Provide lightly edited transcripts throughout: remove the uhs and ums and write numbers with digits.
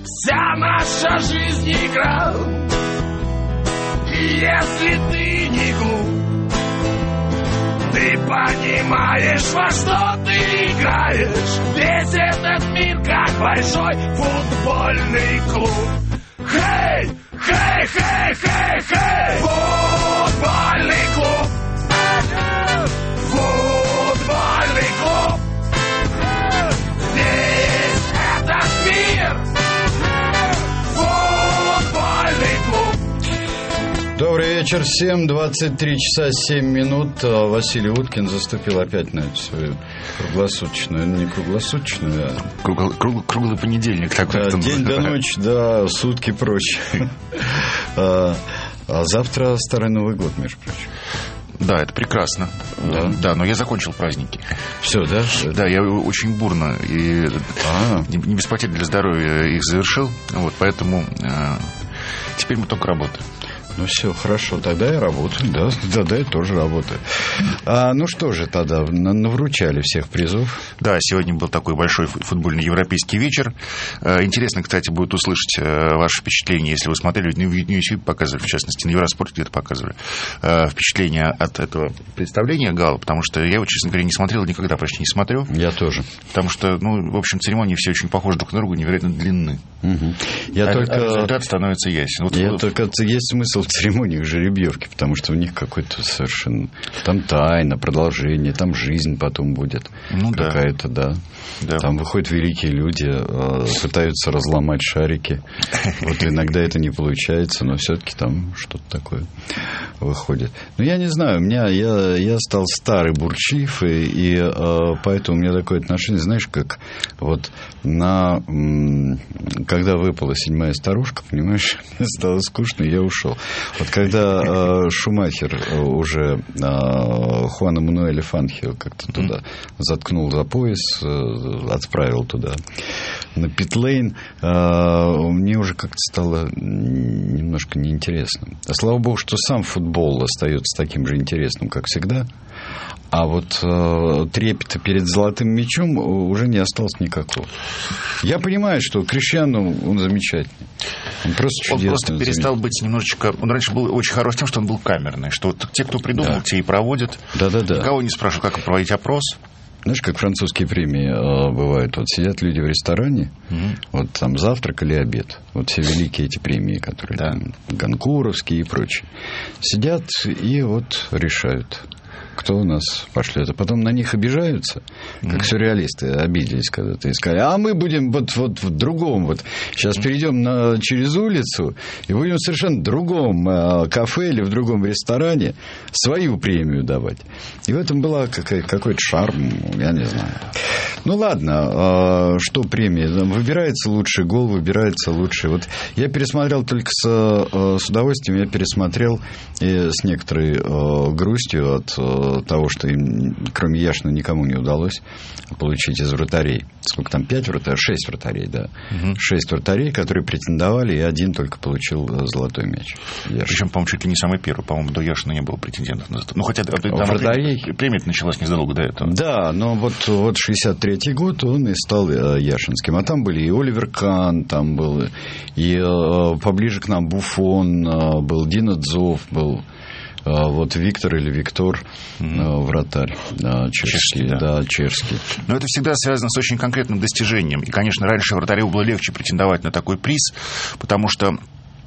Вся наша жизнь игра. И если ты не глуп, ты понимаешь, во что ты играешь. Весь этот мир как большой футбольный клуб. Хей, хей, хей, хей, хей! Футбольный клуб! Футбольный клуб! Весь этот мир! Футбольный клуб! Добрый вечер всем. 23 часа 7 минут. Василий Уткин заступил опять на эту свою круглосуточную, не круглосуточную, а... Круглый понедельник. Такой, день до ночи, да, сутки прочь. А завтра Старый Новый год, между прочим. Да, это прекрасно. Да, но я закончил праздники. Все, да? Да, я очень бурно и не без потерь для здоровья их завершил. Вот, поэтому теперь мы только работаем. Ну все, хорошо, тогда я работаю, да, тогда я тоже работаю. Ну что же тогда, навручали всех призов. Да, сегодня был такой большой футбольный европейский вечер. Интересно, кстати, будет услышать ваши впечатления, если вы смотрели, на YouTube показывали, в частности, на Евроспорте где-то показывали, впечатления от этого представления гала, потому что я его, честно говоря, не смотрел, никогда почти не смотрю. Я тоже. Потому что, в общем, церемонии все очень похожи друг на друга, невероятно длинны. Угу. Результат становится ясен. Только есть смысл в церемониях жеребьевки, потому что у них какой-то совершенно... Там тайна, продолжение, там жизнь потом будет. Какая-то, да. Там выходят великие люди, пытаются разломать шарики. Вот иногда это не получается, но все-таки там что-то такое выходит. Я не знаю, я стал старый бурчив, и поэтому у меня такое отношение, знаешь, как вот когда выпала 7-я старушка, понимаешь, мне стало скучно, и я ушел. Вот когда Шумахер уже Хуана Мануэля Фанхио как-то туда заткнул за пояс, отправил туда на питлейн, мне уже как-то стало немножко неинтересно. Слава богу, что сам футбол остается таким же интересным, как всегда. А вот трепета перед золотым мячом уже не осталось никакого. Я понимаю, что Криштиану, он замечательный. Он просто чудесный. Он просто перестал быть немножечко... Он раньше был очень хорош тем, что он был камерный. Что вот те, кто придумал, те и проводят. Да. Никого не спрашивают, как проводить опрос. Знаешь, как французские премии бывают. Вот сидят люди в ресторане, вот там завтрак или обед. Вот все великие эти премии, которые там Ганкуровские и прочие. Сидят и вот решают, кто у нас пошлет. А потом на них обижаются, как сюрреалисты обиделись когда-то и сказали, а мы будем вот в другом. Вот сейчас перейдем через улицу и будем в совершенно другом кафе или в другом ресторане свою премию давать. И в этом была какой-то шарм, я не знаю. Ну ладно, что премии? Выбирается лучший гол, выбирается лучший. Вот я пересмотрел только с удовольствием, я пересмотрел и с некоторой грустью от того, что им, кроме Яшина, никому не удалось получить из вратарей. Сколько там, 5 вратарей? 6 вратарей, да. 6 вратарей, которые претендовали, и один только получил золотой мяч. Причем, по-моему, чуть ли не самый первый. По-моему, до Яшина не было претендентов на золотой. Ну, хотя там премия началась незадолго до этого. Да, но вот 63-й год он и стал Яшинским. А там были и Оливер Кан, там был и поближе к нам Буфон, был Дино Дзов, был... Вот Виктор или Виктор, вратарь чешский. Да, чешский. Но это всегда связано с очень конкретным достижением. И, конечно, раньше вратарю было легче претендовать на такой приз, потому что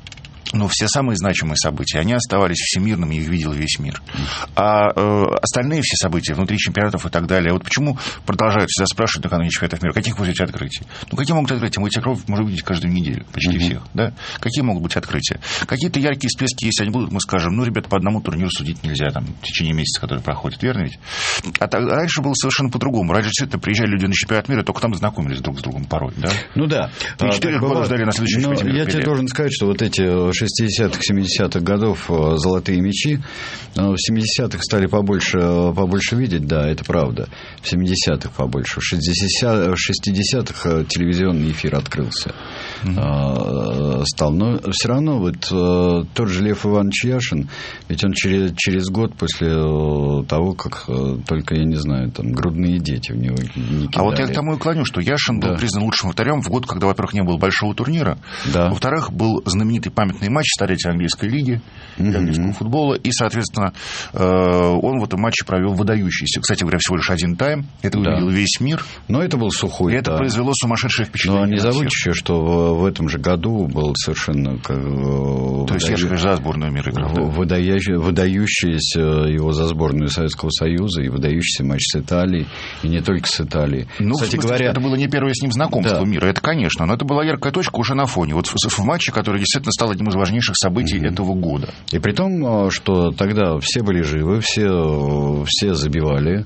все самые значимые события, они оставались всемирными, их видел весь мир. А остальные все события, внутри чемпионатов и так далее, вот почему продолжают всегда спрашивать накануне чемпионатов мира, каких будут открытия? Какие могут открытия? Мы этих игроков можем видеть каждую неделю, почти всех. Да? Какие могут быть открытия? Какие-то яркие всплески, если они будут, мы скажем, ребята, по одному турниру судить нельзя там, в течение месяца, который проходит, верно ведь? Раньше было совершенно по-другому. Раньше действительно приезжали люди на чемпионат мира, только там знакомились друг с другом порой. Да? Ну да. 4 года ждали на следующий чемпионат мира. Я тебе должен сказать, что вот эти 60-х, 70-х годов золотые мячи. В 70-х стали побольше видеть, да, это правда. В 70-х побольше. В 60-х телевизионный эфир открылся. Стал. Но все равно вот тот же Лев Иванович Яшин, ведь он через год после того, как только, я не знаю, там грудные дети в него не кидали. А вот я к тому и клоню, что Яшин был признан лучшим вратарем в год, когда, во-первых, не было большого турнира, во-вторых, был знаменитый памятный матч столетия английской лиги, английского футбола, и, соответственно, он в этом матче провел выдающийся. Кстати говоря, всего лишь один тайм. Это увидел весь мир. Но это был сухой. И это произвело сумасшедшее впечатление. Но не забудьте еще, что в этом же году был совершенно... То есть Яшин за сборную мира играл, да? Выдающийся его за сборную Советского Союза и выдающийся матч с Италией, и не только с Италией. Ну, кстати говоря, это было не первое с ним знакомство мира, это, конечно, но это была яркая точка уже на фоне. Вот в матче, который действительно стал одним из важнейших событий этого года. И при том, что тогда все были живы, все забивали.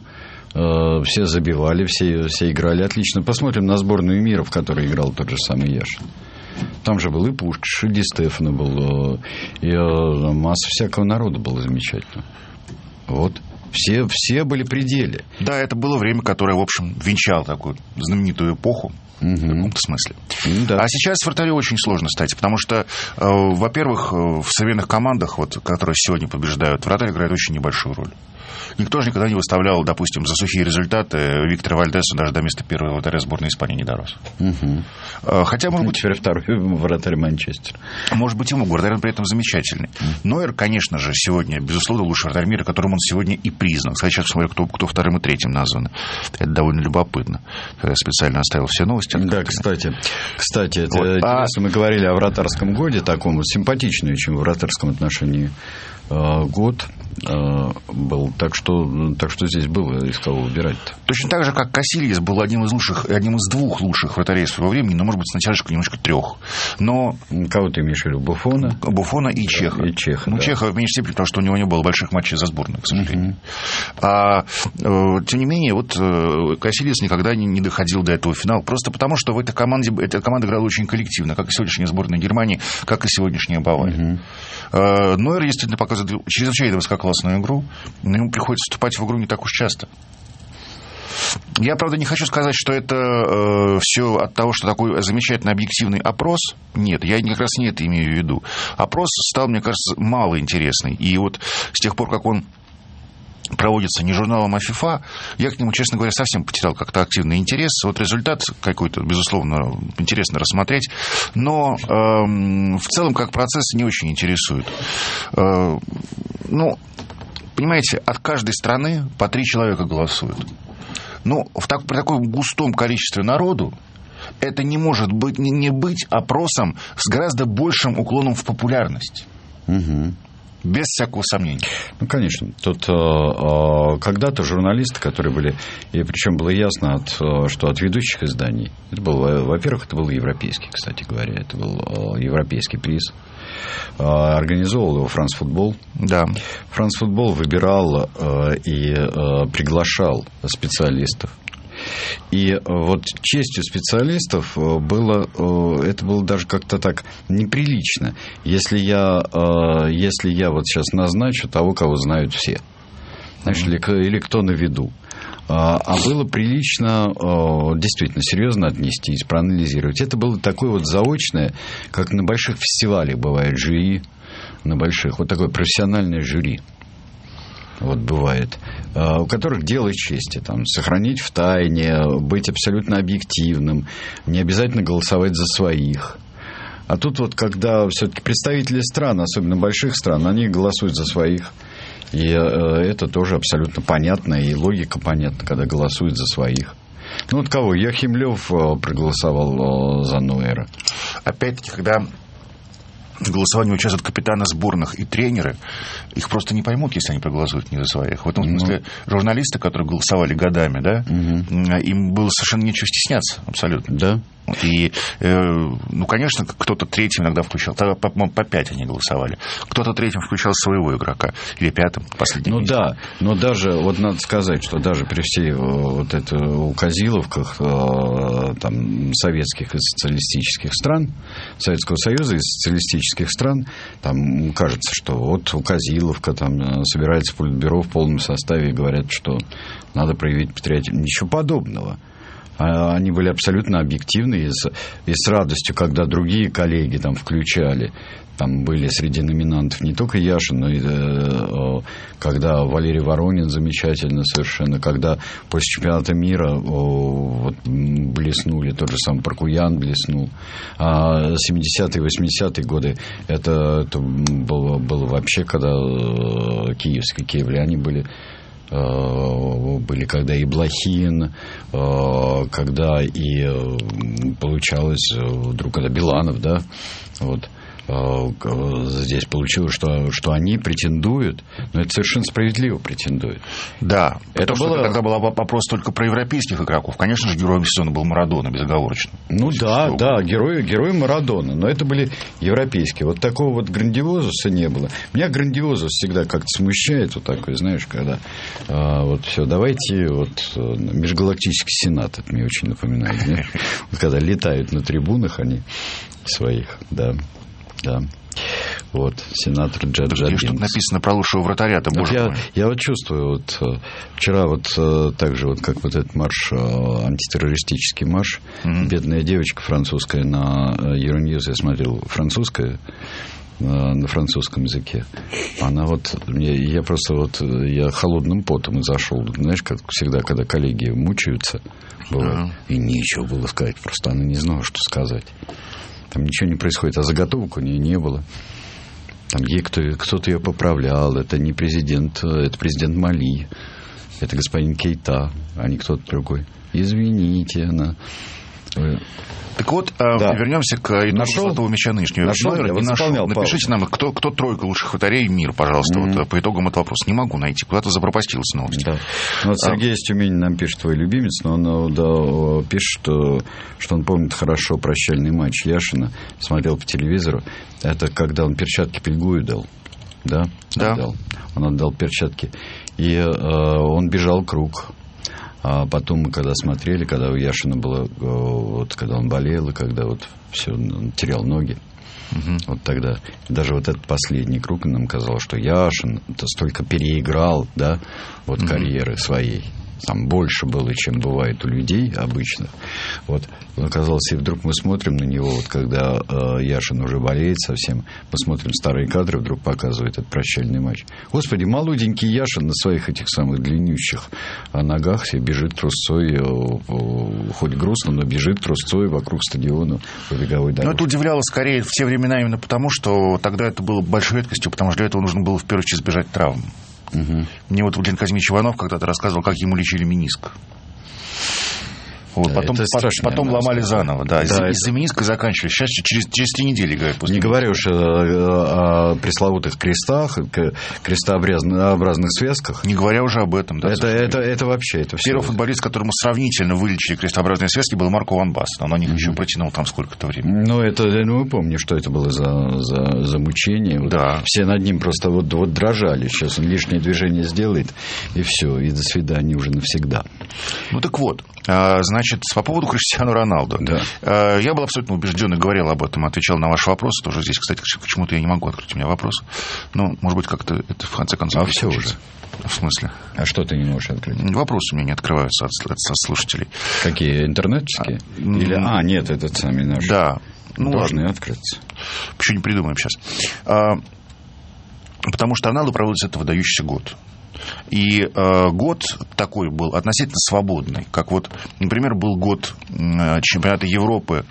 Все играли отлично. Посмотрим на сборную мира, в которой играл тот же самый Яшин. Там же был и Пушкаш, и Ди Стефано был, и масса всякого народа было замечательно. Вот. Все были при деле. Да, это было время, которое, в общем, венчало такую знаменитую эпоху. В каком-то смысле. Да. А сейчас вратарю очень сложно стать, потому что, во-первых, в современных командах, вот, которые сегодня побеждают, вратарь играет очень небольшую роль. Никто же никогда не выставлял, допустим, за сухие результаты Виктора Вальдеса даже до места первого вратаря сборной Испании не дорос. Хотя, может быть... Теперь второй вратарь Манчестера. Может быть, ему вратарь при этом замечательный. Нойер, конечно же, сегодня, безусловно, лучший вратарь мира, которым он сегодня и признан. Кстати, сейчас смотрю, кто вторым и третьим названы. Это довольно любопытно. Я специально оставил все новости. Да, кстати, это интересно. Мы говорили о вратарском годе, таком симпатичный очень в вратарском отношении год был. Так что здесь было из кого выбирать-то. Точно так же, как Касильес был одним из двух лучших вратарей своего времени, но, может быть, с натяжкой немножко трех. Но... Кого ты имеешь в виду? Буфона и Чеха. Ну, Чеха в меньшей степени, потому что у него не было больших матчей за сборную, к сожалению. Тем не менее, вот Касильес никогда не доходил до этого финала, просто потому, что эта команда играла очень коллективно, как и сегодняшняя сборная Германии, как и сегодняшняя Бавария. Нойер действительно показывает чрезвычайно высококлассную игру, но ему приходится вступать в игру не так уж часто. Я, правда, не хочу сказать, что это все от того, что такой замечательный объективный опрос. Нет, я как раз не это имею в виду. Опрос стал, мне кажется, мало интересный. И вот с тех пор, как он проводится не журналом, а ФИФА, я к нему, честно говоря, совсем потерял как-то активный интерес. Вот результат какой-то, безусловно, интересно рассмотреть, но в целом как процесс не очень интересует. Понимаете, от каждой страны по 3 человека голосуют. При таком густом количестве народу это не может быть, не быть опросом с гораздо большим уклоном в популярность. Без всякого сомнения. Ну, конечно. Тут когда-то журналисты, которые были... И причем было ясно, что от ведущих изданий... Во-первых, это был европейский, кстати говоря. Это был европейский приз. Организовал его Франс Футбол. Да. Франс Футбол выбирал и приглашал специалистов. И вот честью специалистов это было даже как-то так неприлично, если я вот сейчас назначу того, кого знают все, знаешь, или кто на виду. А было прилично действительно серьезно отнестись, проанализировать. Это было такое вот заочное, как на больших фестивалях бывает жюри, на больших, вот такое профессиональное жюри. Вот бывает, у которых дело чести, там, сохранить в тайне, быть абсолютно объективным, не обязательно голосовать за своих. А тут вот, когда все-таки представители стран, особенно больших стран, они голосуют за своих, и это тоже абсолютно понятно, и логика понятна, когда голосуют за своих. Ну вот кого? Йохим Лёв проголосовал за Нойера. Опять-таки, когда в голосовании участвуют капитаны сборных и тренеры, их просто не поймут, если они проголосуют не за своих. В этом смысле журналисты, которые голосовали годами, да, им было совершенно нечего стесняться, абсолютно. Да. И, ну, конечно, кто-то третьим иногда включал, тогда, по-моему, по 5 они голосовали. Кто-то третьим включал своего игрока, или пятым, последним. Ну да, но даже, вот надо сказать, что даже при всей вот этой указиловках там, советских и социалистических стран, Советского Союза и социалистических стран, там кажется, что вот указиловка, там собирается политбюро в полном составе и говорят, что надо проявить патриотизм. Ничего подобного. Они были абсолютно объективны, и с радостью, когда другие коллеги там включали, там были среди номинантов не только Яшин, но и когда Валерий Воронин замечательно совершенно, когда после чемпионата мира вот, блеснули, тот же самый Паркуян блеснул. А 70-е, 80-е годы это было вообще, когда киевляне были, когда и Блохин, когда и получалось вдруг, когда Биланов, да, вот. Здесь получилось, что они претендуют, но это совершенно справедливо претендуют. Да, это было... тогда был вопрос только про европейских игроков. Конечно же, героем сезона был Марадона, безоговорочно. Ну да, герой Марадона, но это были европейские. Вот такого вот грандиозуса не было. Меня грандиозус всегда как-то смущает, вот такой, знаешь, когда вот все, давайте вот межгалактический сенат, это мне очень напоминает, вот когда летают на трибунах они своих, да. Да. Вот, сенатор Джаджабинс. Что написано про лучшего вратаря-то, боже мой. Я вот чувствую, вот вчера вот так же, вот как вот этот марш, антитеррористический марш, бедная девочка французская на Euronews, я смотрел, французская, на французском языке. Она вот, я просто вот, я холодным потом зашел, знаешь, как всегда, когда коллеги мучаются, бывает, и нечего было сказать, просто она не знала, что сказать. Там ничего не происходит, а заготовок у нее не было. Там ей кто-то ее поправлял. Это не президент, это президент Мали. Это господин Кейта, а не кто-то другой. Извините, она... Так вот, вернемся к итогу золотого мяча нынешнего. Напишите нам, кто тройка лучших вратарей мира, пожалуйста, вот, по итогам этого вопроса. Не могу найти, куда-то запропастилась новость. Да. Вот Сергей из Тюмени нам пишет, твой любимец, но он пишет, что он помнит хорошо прощальный матч Яшина, смотрел по телевизору. Это когда он перчатки Пельгую дал. Да? Он отдал перчатки. И он бежал круг. А потом мы когда смотрели, когда у Яшина было, вот, когда он болел, и когда вот все, он терял ноги, вот тогда, даже вот этот последний круг нам казалось, что Яшин это столько переиграл, да, вот карьеры своей. Там больше было, чем бывает у людей обычно. Вот он оказался, и вдруг мы смотрим на него, вот когда Яшин уже болеет совсем, мы смотрим старые кадры, вдруг показывает этот прощальный матч. Господи, молоденький Яшин на своих этих самых длиннющих ногах себе бежит трусцой, хоть грустно, но бежит трусцой вокруг стадиона по беговой дорожке. Но это удивляло скорее в те времена именно потому, что тогда это было большой редкостью, потому что для этого нужно было в первую очередь избежать травм. Мне вот Владимир Казимирович Иванов когда-то рассказывал, как ему лечили мениск. Вот, потом ломали заново. Да. Из-за мениска заканчивали. Сейчас через 3 недели играют. Не говоря уж о пресловутых крестах, крестообразных связках. Не говоря уже об этом. Да, это вообще... Это первый футболист, которому сравнительно вылечили крестообразные связки, был Марко ван Баст. Он на них еще протянул там сколько-то времени. Мы помним, что это было за мучение. Вот да. Все над ним просто вот дрожали. Сейчас он лишнее движение сделает, и все. И до свидания уже навсегда. Ну так вот. Значит, по поводу Криштиану Роналду. Да. Я был абсолютно убежден и говорил об этом, отвечал на ваши вопросы. Тоже здесь, кстати, почему-то я не могу открыть у меня вопрос. Но, может быть, как-то это в конце концов... А все уже. В смысле? А что ты не можешь открыть? Вопросы у меня не открываются от слушателей. Какие? Интернетские? Или... нет, этот самый наш. Да. Должны открыться. Почему не придумаем сейчас? Потому что Роналду проводится это выдающийся год. И год такой был относительно свободный. Как вот, например, был год чемпионата Европы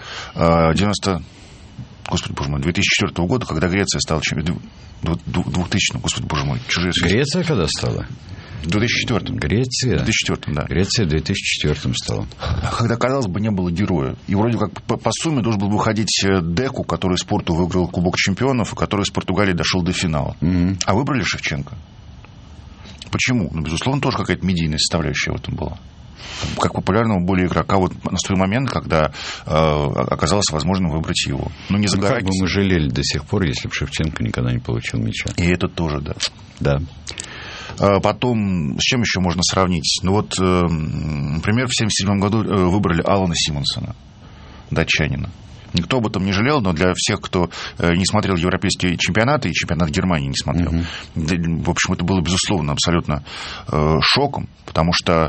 2004 года, когда Греция стала чемпионом. 2000, господи, боже мой. Греция когда стала? В 2004. Греция? В 2004, да. Греция в 2004 стала. Когда, казалось бы, не было героя. И вроде как по сумме должен был выходить Деку, который из Порту выиграл Кубок чемпионов, и который из Португалии дошел до финала. А выбрали Шевченко. Почему? Ну, безусловно, тоже какая-то медийная составляющая в этом была. как популярного более игрока. Вот наступил момент, когда оказалось возможным выбрать его. Ну, не загорайтесь. Как бы мы жалели до сих пор, если бы Шевченко никогда не получил мяча. И это тоже, да. Да. Потом, с чем еще можно сравнить? Ну, вот, например, в 1977 году выбрали Алана Симонсона, датчанина. Никто об этом не жалел, но для всех, кто не смотрел европейские чемпионаты и чемпионат Германии не смотрел, в общем, это было, безусловно, абсолютно шоком, потому что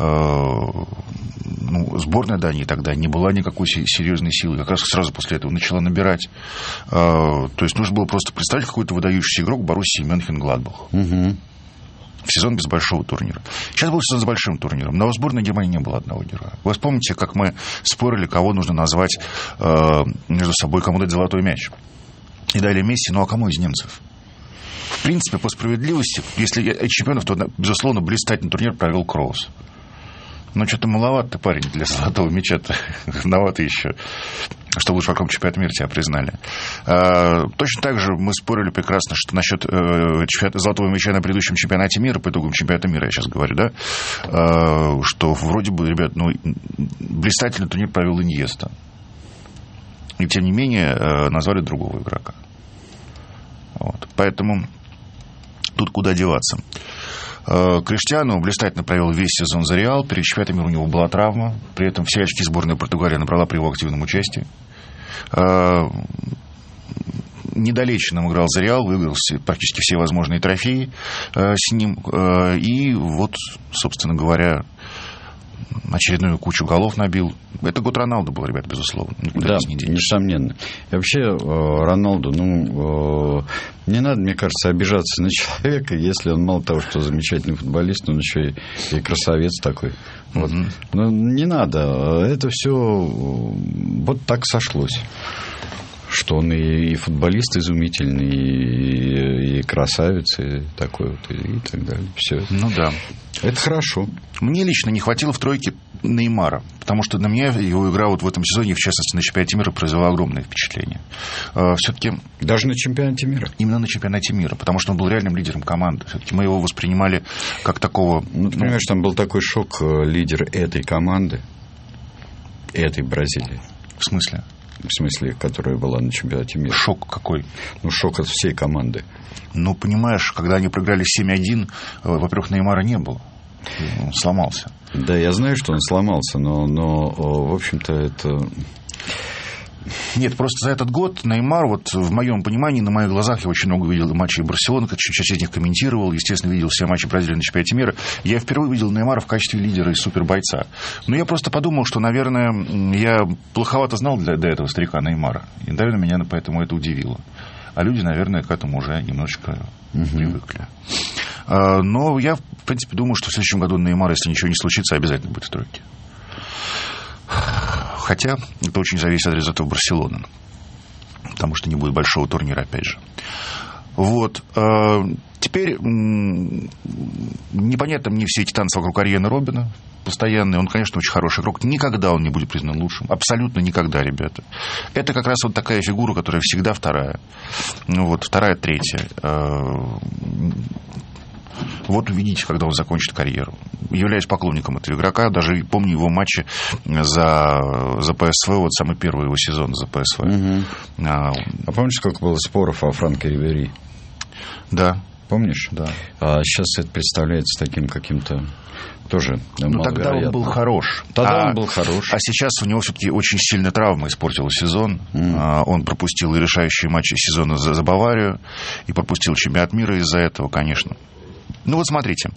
сборная Дании тогда не была никакой серьезной силой, как раз сразу после этого начала набирать. То есть нужно было просто представить какой-то выдающийся игрок Боруссии Мюнхен-Гладбах. В сезон без большого турнира. Сейчас был сезон с большим турниром, но в сборной Германии не было одного героя. Вы вспомните, как мы спорили, кого нужно назвать между собой, кому дать золотой мяч. И дали Месси, ну а кому из немцев? В принципе, по справедливости, если от чемпионов, то, безусловно, блистательный турнир провел Кроус. Но что-то маловат ты, парень, для золотого мяча-то. Рановато еще, чтобы лучше в каком чемпионате мира тебя признали. Точно так же мы спорили прекрасно, что насчет золотого мяча на предыдущем чемпионате мира, по итогам чемпионата мира, я сейчас говорю, да, что вроде бы, ребят, блистательный турнир провел Иньеста. И тем не менее назвали другого игрока. Вот. Поэтому тут куда деваться. Криштиану блистательно провел весь сезон за Реал. Перед чемпионатом мира у него была травма. При этом все очки сборной Португалии набрала при его активном участии. Недалече нам играл за Реал, выиграл практически все возможные трофеи с ним. И вот, собственно говоря, очередную кучу голов набил. Это год Роналду был, ребят, безусловно. Да, несомненно. И вообще, Роналду, не надо, мне кажется, обижаться на человека, если он мало того, что замечательный футболист, он еще и красавец такой. Вот. Но не надо. Это все вот так сошлось. Что он и футболист изумительный, и красавец, и такой вот, и так далее. Все. Ну да. Это хорошо. Мне лично не хватило в тройке Неймара, потому что на меня его игра вот в этом сезоне, в частности, на чемпионате мира, произвела огромное впечатление. Все-таки... Даже на чемпионате мира? Именно на чемпионате мира, потому что он был реальным лидером команды. Все-таки мы его воспринимали как такого... Ты понимаешь, там был такой шок лидер этой команды, этой Бразилии. В смысле? В смысле, которая была на чемпионате мира. Шок какой? Шок от всей команды. Понимаешь, когда они проиграли 7-1, во-первых, Неймара не было. Он сломался. Да, я знаю, что он сломался, но в общем-то, это... Нет, просто за этот год Неймар, вот в моем понимании, на моих глазах, я очень много видел матчей Барселоны, часть из них комментировал, естественно, видел все матчи Бразилии на чемпионате мира. Я впервые видел Неймара в качестве лидера и супербойца. Но я просто подумал, что, наверное, я плоховато знал до этого старика Неймара. И, наверное, меня поэтому это удивило. А люди, наверное, к этому уже немножечко привыкли. Но я, в принципе, думаю, что в следующем году Неймар, если ничего не случится, обязательно будет в тройке. Хотя это очень зависит от результатов Барселоны. Потому что не будет большого турнира, опять же. Вот. Теперь непонятно мне все эти танцы вокруг Арьена Роббена постоянные. Он, конечно, очень хороший игрок. Никогда он не будет признан лучшим. Абсолютно никогда, ребята. Это как раз вот такая фигура, которая всегда вторая. Вторая, третья. Вот увидите, когда он закончит карьеру. Являюсь поклонником этого игрока. Даже помню его матчи за ПСВ. Вот самый первый его сезон за ПСВ. А помнишь, сколько было споров о Франко Ривери? Да. Помнишь? Да. А сейчас это представляется таким каким-то тоже тогда он был хорош. Тогда он был хорош. А сейчас у него все-таки очень сильная травма испортила сезон. Он пропустил и решающие матчи сезона за Баварию, и пропустил чемпионат мира из-за этого, конечно. Вот смотрите.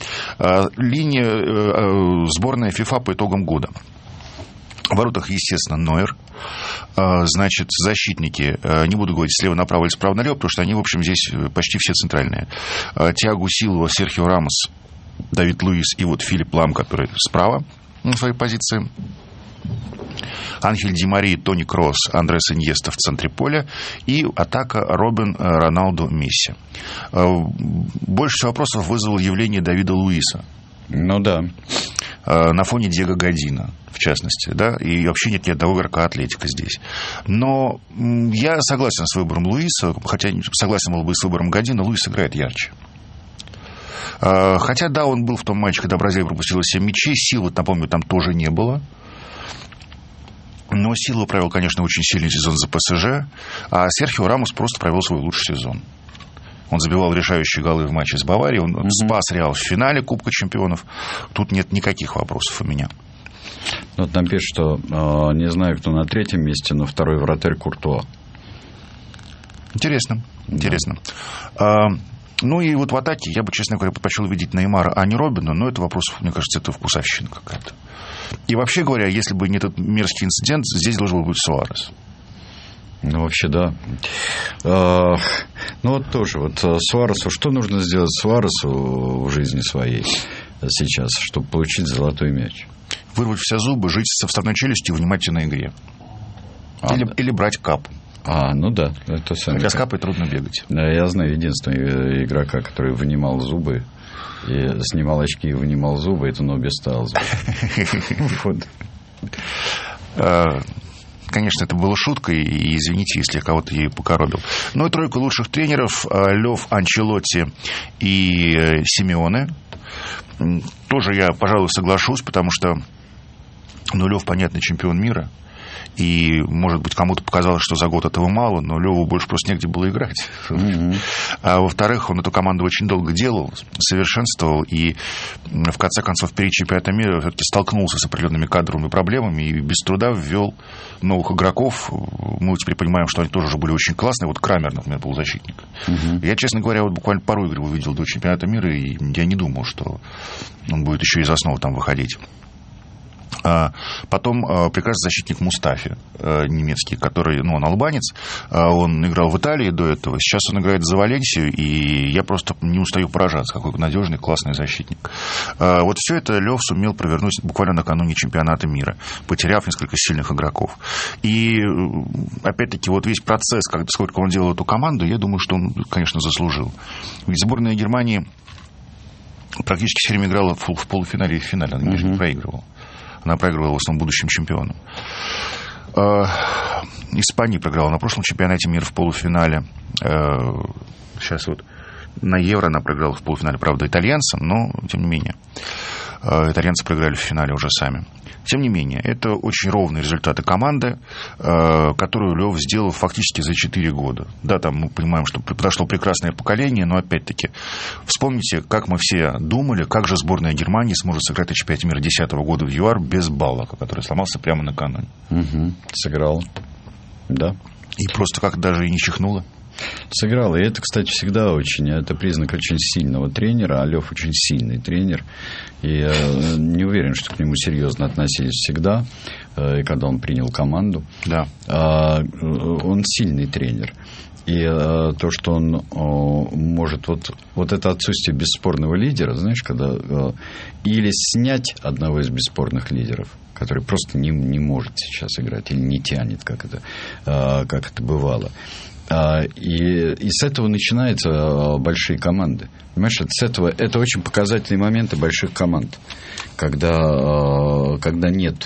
Линия сборной ФИФА по итогам года. В воротах, естественно, Нойер. Значит, защитники, не буду говорить слева направо или справа налево, потому что они, в общем, здесь почти все центральные. Тиаго Силва, Серхио Рамос, Давид Луис и вот Филипп Лам, который справа на своей позиции. Анхель Ди Мария, Тони Кросс, Андрес Иньеста в центре поля. И атака Роббен, Роналду, Месси. Больше всего вопросов вызвало явление Давида Луиса. Да. На фоне Диего Година, в частности, да, и вообще нет ни одного игрока Атлетико здесь. Но я согласен с выбором Луиса, хотя согласен был бы с выбором Година, Луис играет ярче. Хотя, да, он был в том матче, когда Бразилия пропустила 7 мячей. Сил, вот напомню, там тоже не было. Но Силва провел, конечно, очень сильный сезон за ПСЖ. А Серхио Рамос просто провел свой лучший сезон. Он забивал решающие голы в матче с Баварией. Он спас Реал в финале Кубка чемпионов. Тут нет никаких вопросов у меня. Вот нам пишут, что не знаю, кто на третьем месте, но второй вратарь Куртуа. Интересно. Ну и вот в атаке я бы, честно говоря, предпочел видеть Неймара, а не Робина. Но это вопрос, мне кажется, это вкусовщина какая-то. И вообще говоря, если бы не этот мерзкий инцидент, здесь должен был быть Суарес. Ну, вообще, да. Ну, вот тоже, вот Суаресу, что нужно сделать Суаресу в жизни своей сейчас, чтобы получить золотой мяч? Вырвать все зубы, жить со вставной челюстью и внимать на игре. Или брать капу. Ну да. Это хотя с капой трудно бегать. Да, я знаю единственного игрока, который вынимал зубы, и снимал очки и вынимал зубы, это Ноби Стайлз. Конечно, это была шутка, и извините, если я кого-то ею покоробил. Ну и тройка лучших тренеров: Лев, Анчелотти и Симеоне. Тоже я, пожалуй, соглашусь, потому что Лев, понятный чемпион мира. И, может быть, кому-то показалось, что за год этого мало, но Леву больше просто негде было играть. А во-вторых, он эту команду очень долго делал, совершенствовал, и в конце концов перед чемпионатом мира все-таки столкнулся с определенными кадровыми проблемами и без труда ввел новых игроков. Мы теперь понимаем, что они тоже уже были очень классные. Вот Крамер, например, был защитник. Я, честно говоря, вот буквально пару игр увидел до чемпионата мира, и я не думал, что он будет еще из основы там выходить. Потом прекрасный защитник Мустафи, немецкий, который, он албанец, он играл в Италии до этого, сейчас он играет за Валенсию, и я просто не устаю поражаться, какой надежный, классный защитник. Вот все это Лев сумел провернуть буквально накануне чемпионата мира, потеряв несколько сильных игроков. И, опять-таки, вот весь процесс, сколько он делал эту команду, я думаю, что он, конечно, заслужил. Ведь сборная Германии практически все время играла в полуфинале и в финале, она не проигрывала. Она проигрывала в основном будущим чемпионам. Испания проиграла на прошлом чемпионате мира в полуфинале. Сейчас вот на Евро она проиграла в полуфинале, правда, итальянцам, но тем не менее. Итальянцы проиграли в финале уже сами. Тем не менее, это очень ровные результаты команды, которую Лев сделал фактически за 4 года. Да, там мы понимаем, что подошло прекрасное поколение, но опять-таки вспомните, как мы все думали, как же сборная Германии сможет сыграть на чемпионате мира 2010 года в ЮАР без Баллака, который сломался прямо накануне. Сыграл, да. И просто как даже и не чихнуло. Сыграл. И это, кстати, всегда это признак очень сильного тренера. А Лев очень сильный тренер. И я не уверен, что к нему серьезно относились всегда, и когда он принял команду. Да. Он сильный тренер. И то, что он может... Вот это отсутствие бесспорного лидера, знаешь, когда... Или снять одного из бесспорных лидеров, который просто не может сейчас играть, или не тянет, как это бывало. И с этого начинаются большие команды. Понимаешь, это очень показательные моменты больших команд. Когда нет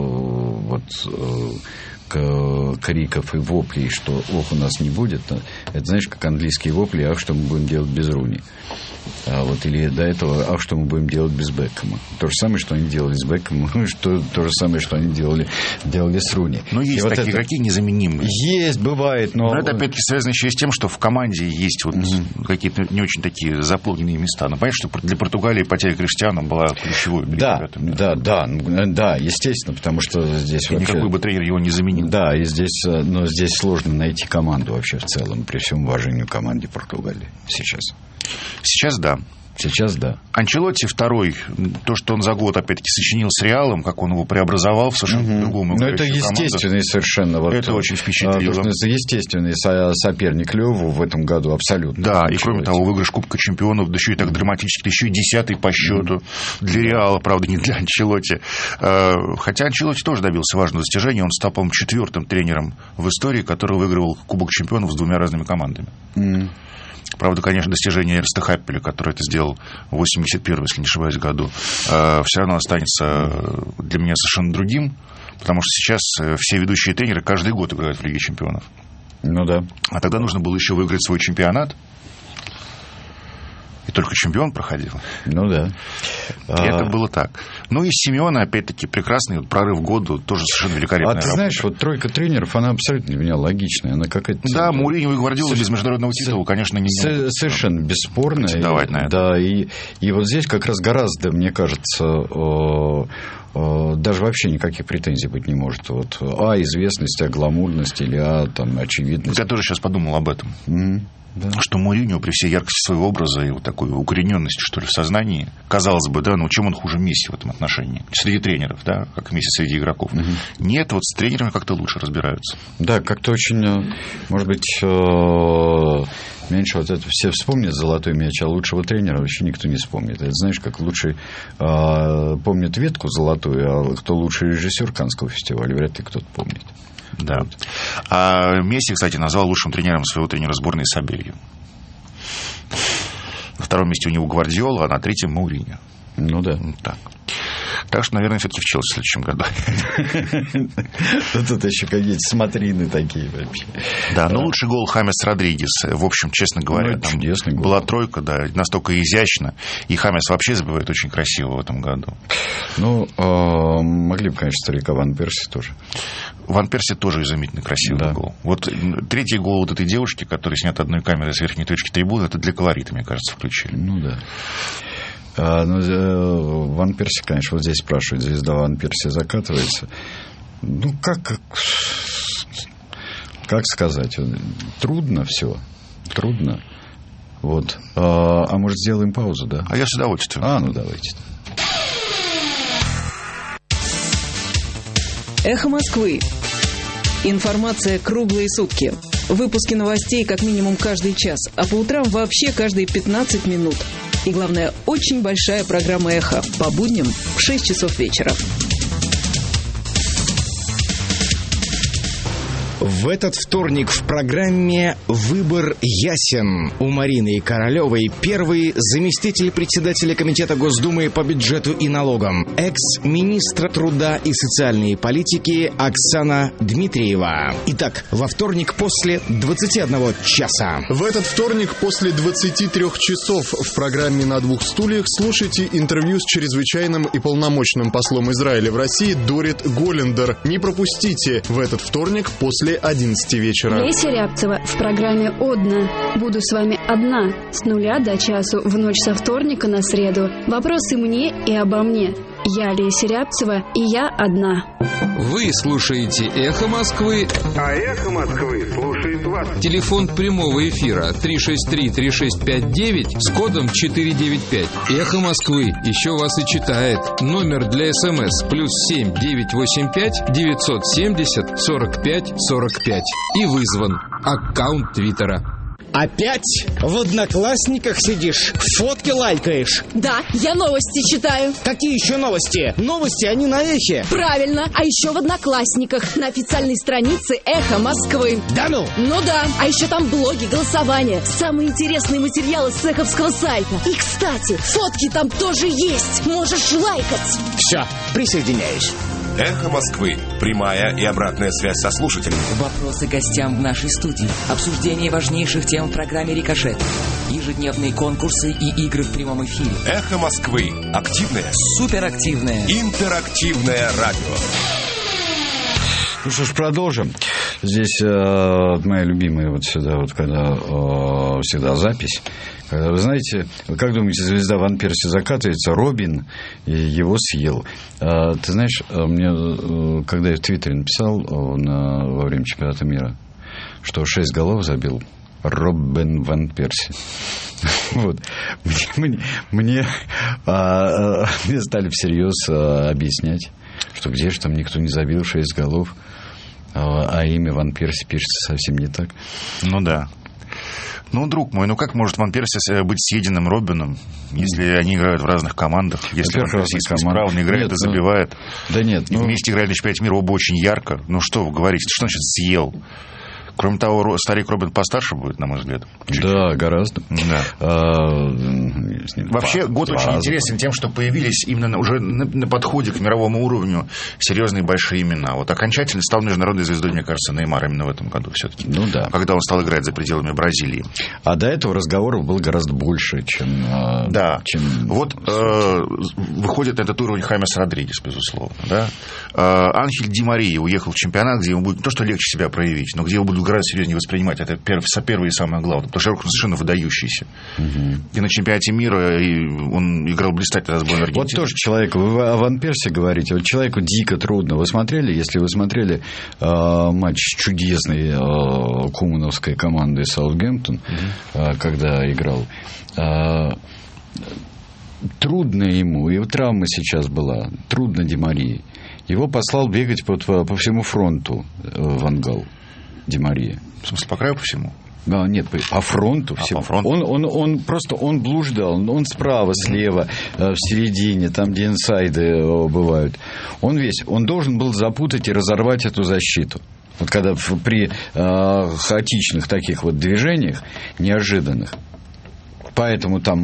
криков и воплей, что ох, у нас не будет. Это, знаешь, как английские вопли, ах, что мы будем делать без Руни. Или до этого, ах, что мы будем делать без Бекхэма. То же самое, что они делали с Бекхэмом, то же самое, что они делали с Руни. Но есть и такие игроки незаменимые. Есть, бывает, но это опять-таки связано еще и с тем, что в команде есть какие-то не очень такие заполненные места. Но понятно, что для Португалии потеря Криштиану была ключевой. Да, естественно, потому что здесь вообще... Никакой бы тренер его не заменил. Да, и здесь сложно найти команду вообще в целом, при всем уважении к команде Португалии сейчас. Сейчас да. Анчелотти второй, то, что он за год, опять-таки, сочинил с Реалом, как он его преобразовал в совершенно другому. Но это естественный совершенно. Это очень впечатлило. Естественный соперник Леву в этом году абсолютно. Да, и кроме того, выигрыш Кубка чемпионов, да еще и так драматически, да еще и 10-й по счету для Реала, правда, не для Анчелотти. Хотя Анчелотти тоже добился важного достижения. Он стал, по-моему, 4-м тренером в истории, который выигрывал Кубок чемпионов с 2 разными командами. Правда, конечно, достижение Эрнста Хаппеля, который это сделал в 81-м, если не ошибаюсь, году, все равно останется для меня совершенно другим, потому что сейчас все ведущие тренеры каждый год играют в Лиге чемпионов. Ну да. А тогда нужно было еще выиграть свой чемпионат. И только чемпион проходил. Ну да. И это было так. Ну и Симеона, опять-таки, прекрасный прорыв года, тоже совершенно великолепная работа. А ты знаешь, вот тройка тренеров, она абсолютно для меня логичная. Она какая-то... Да, Мourinho и Гвардиола без международного титула, конечно, не совершенно бесспорно. Давать на это. Да, и вот здесь как раз гораздо, мне кажется, даже вообще никаких претензий быть не может. Вот, известность, гламурность или там, очевидность. Я тоже сейчас подумал об этом. Да. Что Мourinho при всей яркости своего образа и вот такой укорененности, что ли, в сознании, казалось бы, да, ну чем он хуже Месси в этом отношении? Среди тренеров, да, как Месси среди игроков. Нет, вот с тренерами как-то лучше разбираются. Да, как-то очень, может быть, меньше вот это все вспомнят золотой мяч, а лучшего тренера вообще никто не вспомнит. Это знаешь, как лучший помнит ветку золотую, а кто лучший режиссер Каннского фестиваля, вряд ли кто-то помнит. Да. А Месси, кстати, назвал лучшим тренером своего тренера сборной Сабелью. На втором месте у него Гвардиола, а на третьем Мourinho. Ну да. Так что, наверное, все-таки в Челси в следующем году. Тут еще какие-то смотрины такие вообще. Да, но лучший гол Хамес Родригес. В общем, честно говоря, там была тройка, да, настолько изящно. И Хамес вообще забивает очень красиво в этом году. Ну, могли бы, конечно, старика Ван Перси тоже. Ван Перси тоже изумительно красивый гол. Вот третий гол вот этой девушки, который снят одной камерой с верхней точки трибуны, это для колорита, мне кажется, включили. Ну да. Ван Перси, конечно, вот здесь спрашивают, звезда Ван Перси закатывается. Ну, как сказать? Трудно все. Трудно. Вот. А может, сделаем паузу, да? А я с удовольствием. Ну давайте. Эхо Москвы. Информация круглые сутки. Выпуски новостей как минимум каждый час, а по утрам вообще каждые 15 минут. И главное, очень большая программа «Эхо» по будням в 6 часов вечера. В этот вторник в программе «Выбор ясен». У Марины Королевой первый заместитель председателя Комитета Госдумы по бюджету и налогам, экс-министра труда и социальной политики Оксана Дмитриева. Итак, во вторник после 21 часа. В этот вторник после 23 часов в программе «На двух стульях» слушайте интервью с чрезвычайным и полномочным послом Израиля в России Дорит Голлендер. Не пропустите в этот вторник после 11 вечера. Леся Рябцева в программе «Одна». Буду с вами одна с 0 до часу в ночь со вторника на среду. Вопросы мне и обо мне. Я Леся Рябцева, и я одна. Вы слушаете «Эхо Москвы». А «Эхо Москвы» слушает вас. Телефон прямого эфира 363-3659 с кодом 495. «Эхо Москвы» еще вас и читает. Номер для СМС +7 985 970 45 45. И вызван. Аккаунт Твиттера. Опять в Одноклассниках сидишь, фотки лайкаешь? Да, я новости читаю. Какие еще новости? Новости, они на Эхе. Правильно, а еще в Одноклассниках, на официальной странице «Эхо Москвы». Да ну? Ну да, а еще там блоги, голосования, самые интересные материалы с эховского сайта. И, кстати, фотки там тоже есть, можешь лайкать. Все, присоединяюсь. «Эхо Москвы». Прямая и обратная связь со слушателями. Вопросы гостям в нашей студии. Обсуждение важнейших тем в программе «Рикошет». Ежедневные конкурсы и игры в прямом эфире. «Эхо Москвы». Активное. Суперактивное. Интерактивное радио. Ну что ж, продолжим. Здесь моя любимая вот сюда, вот когда всегда запись. Когда, вы знаете, как думаете, звезда Ван Перси закатывается, Робин его съел. Ты знаешь, мне, когда я в Твиттере написал во время чемпионата мира, что 6 голов забил Робин Ван Перси. Вот. Мне стали всерьез объяснять, что где же там никто не забил 6 голов, а имя Ван Перси пишется совсем не так. Ну да. Ну, друг мой, как может Ван Перси быть съеденным Робином, если они играют в разных командах, если Ван Перси исправно играет и забивает? Да нет. И вместе играли на чемпионате мира оба очень ярко. Ну, что вы говорите? Что значит съел? Кроме того, старик Робин постарше будет, на мой взгляд. Да, гораздо. Да. Вообще, год очень интересен тем, что появились именно уже на подходе к мировому уровню серьезные большие имена. Вот окончательно стал международной звездой, мне кажется, Неймар именно в этом году все-таки. Ну да. Когда он стал играть за пределами Бразилии. А до этого разговоров было гораздо больше, чем... Да. Вот выходит на этот уровень Хамес Родригес, безусловно. Да? Анхель Ди Мария уехал в чемпионат, где ему будет не то, что легче себя проявить, но где его будут гораздо серьезнее воспринимать. Это первое и самое главное. Потому что он совершенно выдающийся. И на чемпионате мира он играл блистательно за сборную Аргентины. Вот тоже человеку, вы о Ван Перси говорите, вот человеку дико трудно. Вы смотрели, если вы смотрели матч чудесной кумановской команды Саутгемптон, когда играл, трудно ему, и травма сейчас была, трудно Ди Марии. Его послал бегать по всему фронту Ван Гал, Ди Мария. В смысле, по краю, по всему? Да, нет, по фронту всего. По фронту. Он просто блуждал. Он справа, слева, в середине, там, где инсайды бывают. Он должен был запутать и разорвать эту защиту. Вот когда при хаотичных таких вот движениях, неожиданных. Поэтому там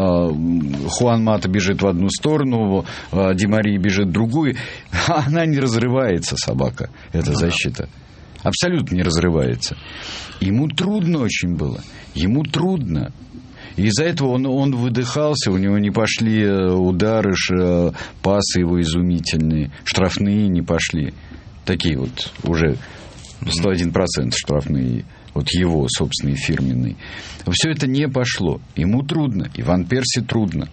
Хуан Мата бежит в одну сторону, Ди Мария бежит в другую. Она не разрывается, собака, эта защита. Абсолютно не разрывается. Ему трудно очень было. Ему трудно. И из-за этого он выдыхался, у него не пошли удары, пасы его изумительные, штрафные не пошли. Такие вот уже 101% штрафные. Вот его собственный фирменный. Все это не пошло. Ему трудно. И Ван Перси трудно.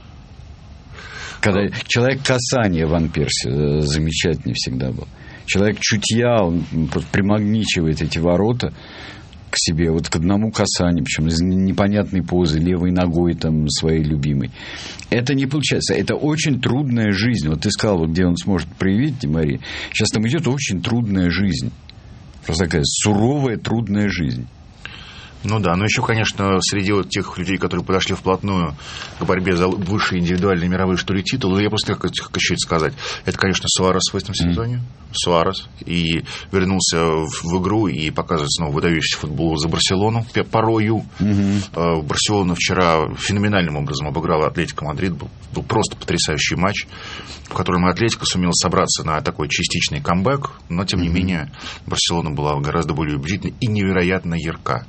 Когда человек касания Ван Перси замечательный всегда был. Человек чутья, он примагничивает эти ворота к себе, вот к одному касанию, причем из непонятной позы, левой ногой там своей любимой. Это не получается. Это очень трудная жизнь. Вот ты сказал, вот где он сможет проявить, Ди Мария. Сейчас там идет очень трудная жизнь. Просто такая суровая, трудная жизнь. Ну да, но еще, конечно, среди вот тех людей, которые подошли вплотную к борьбе за высшие индивидуальные мировые, что ли, титулы, я просто как еще это сказать, это, конечно, Суарес в этом сезоне. Суарес. И вернулся в игру и показывает снова выдающийся футбол за Барселону порою. Барселона вчера феноменальным образом обыграла Атлетико Мадрид. Был просто потрясающий матч, в котором Атлетико сумел собраться на такой частичный камбэк, но, тем не менее, Барселона была гораздо более убедительной и невероятно ярка.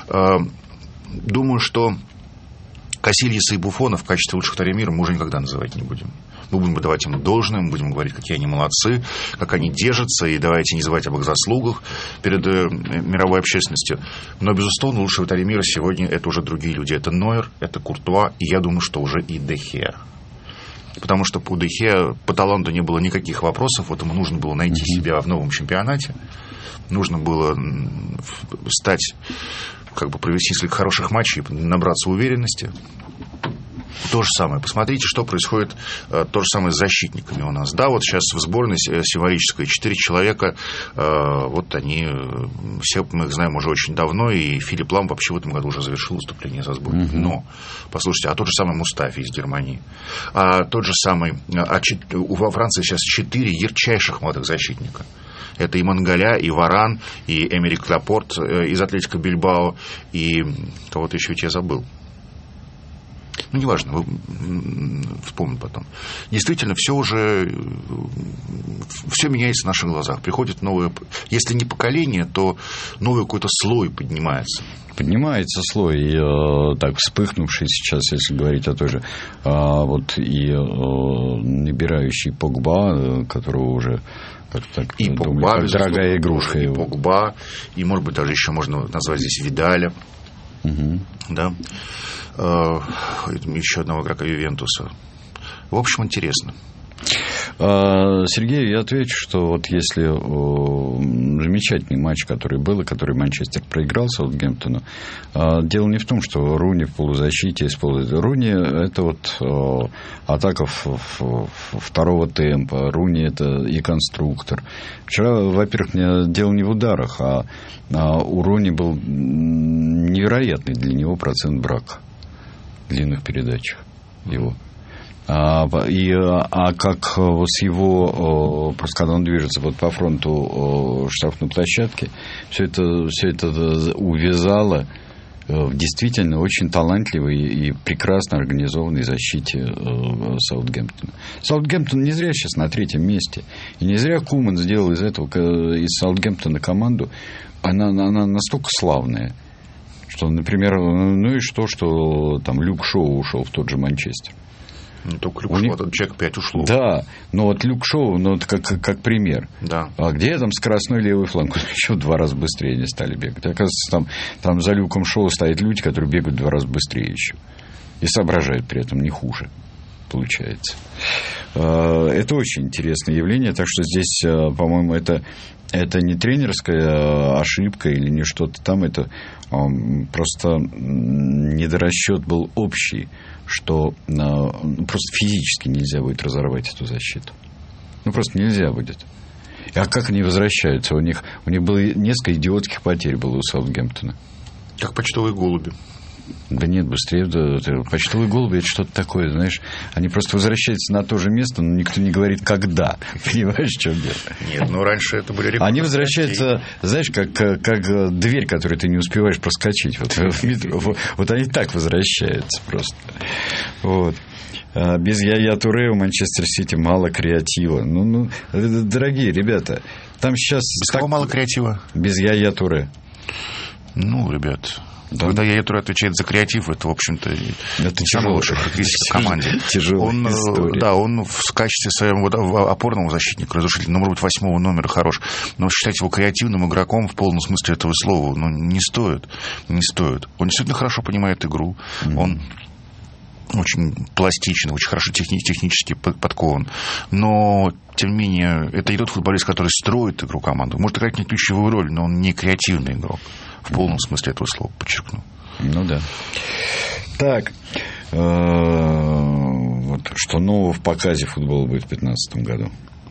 Думаю, что Касильеса и Буфона в качестве лучших вратарей мира мы уже никогда называть не будем. Мы будем давать им должное, мы будем говорить, какие они молодцы, как они держатся, и давайте не забывать об их заслугах перед мировой общественностью. Но, безусловно, лучшие вратари мира сегодня это уже другие люди. Это Нойер, это Куртуа, и я думаю, что уже и Де Хеа. Потому что по Де Хеа по таланту не было никаких вопросов, вот ему нужно было найти себя в новом чемпионате, нужно было стать, провести несколько хороших матчей, набраться уверенности. То же самое. Посмотрите, что происходит, то же самое с защитниками у нас. Да, вот сейчас в сборной символической 4 человека, вот они, все мы их знаем уже очень давно, и Филипп Лам вообще в этом году уже завершил выступление за сборную. Но, послушайте, а тот же самый Мустафи из Германии, тот же самый, во Франции сейчас 4 ярчайших молодых защитника. Это и Мангаля, и Варан, и Эмерик Лапорт из Атлетико Бильбао, и кого-то еще я забыл. Ну, неважно, вы вспомните потом. Действительно, все меняется в наших глазах. Приходит новое, если не поколение, то новый какой-то слой поднимается. Поднимается слой, и так вспыхнувший сейчас, если говорить о той же, вот и набирающий Погба, которого уже как-то так, и Погба, как дорогая игрушка. И Погба, и, может быть, даже еще можно назвать здесь Видаля. Да. Еще одного игрока Ювентуса. В общем, интересно. Сергей, я отвечу, что вот если замечательный матч, который был, и который Манчестер проиграл Саутгемптону, дело не в том, что Руни в полузащите использует. Руни – это вот атака второго темпа. Руни – это и конструктор. Вчера, во-первых, дело не в ударах, а у Руни был невероятный для него процент брака в длинных передачах его. Как вот с его, просто когда он движется вот по фронту штрафной площадки, все это увязало в действительно очень талантливой и прекрасно организованной защите Саутгемптона. Саутгемптон не зря сейчас на 3-м месте. И не зря Куман сделал из Саутгемптона команду. Она настолько славная, что, например, ну и что там Люк Шоу ушел в тот же Манчестер. Ну, только Люк Шоу, этот человек 5 ушло. Да, но вот Люк Шоу, ну, это как пример. Да. А где там скоростной левый фланг? Еще в 2 раза быстрее они стали бегать. Оказывается, там за Люком Шоу стоят люди, которые бегают в 2 раза быстрее еще. И соображают при этом не хуже, получается. Это очень интересное явление, так что здесь, по-моему, это не тренерская ошибка или не что-то там, это просто недорасчет был общий, что просто физически нельзя будет разорвать эту защиту. Ну, просто нельзя будет. А как они возвращаются? У них было несколько идиотских потерь было у Саутгемптона. Как почтовые голуби. Да нет, быстрее. Почтовые голуби – это что-то такое, знаешь. Они просто возвращаются на то же место, но никто не говорит, когда. Понимаешь, в чем дело? Нет, ну раньше это были рекорды. Они возвращаются, знаешь, как дверь, которую ты не успеваешь проскочить. Вот они так возвращаются просто. Вот. Без Яя Туре у Манчестер Сити мало креатива. Ну, дорогие ребята, там сейчас... Без кого мало креатива? Без Яя Туре. Ну, ребят... Да. Когда Яя Туре отвечает за креатив, это, в общем-то, самая лучшая характеристика в команде. Тяжелая история. Да, он в качестве своего опорного защитника, разрушителя, может быть, 8-го номера хорош. Но считать его креативным игроком в полном смысле этого слова, не стоит. Не стоит. Он действительно хорошо понимает игру. Он очень пластичен, очень хорошо технически подкован. Но, тем не менее, это не тот футболист, который строит игру команды. Может играть не ключевую роль, но он не креативный игрок. В полном смысле этого слова, подчеркну. Ну да. Так. Вот, что нового в показе футбола будет в 2015 году?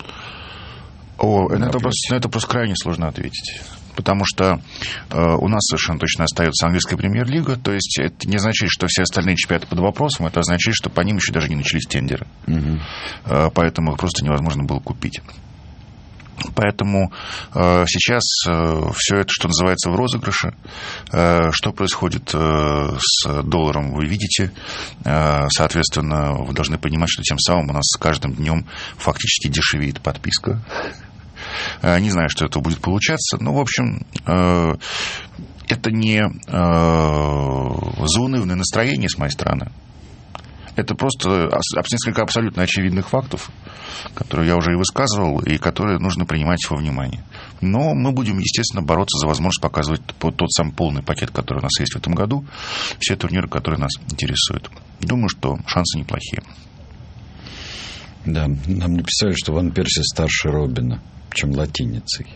На это просто крайне сложно ответить. Потому что у нас совершенно точно остается английская премьер-лига. То есть это не означает, что все остальные чемпионаты под вопросом. Это означает, что по ним еще даже не начались тендеры. Поэтому их просто невозможно было купить. Поэтому сейчас все это, что называется, в розыгрыше. Что происходит с долларом, вы видите. Соответственно, вы должны понимать, что тем самым у нас с каждым днем фактически дешевеет подписка. Не знаю, что это будет получаться. Но, в общем, это не заунывное настроение с моей стороны. Это просто несколько абсолютно очевидных фактов, которые я уже и высказывал, и которые нужно принимать во внимание. Но мы будем, естественно, бороться за возможность показывать тот самый полный пакет, который у нас есть в этом году, все турниры, которые нас интересуют. Думаю, что шансы неплохие. Да, нам написали, что Ван Перси старше Робина, чем латиницей.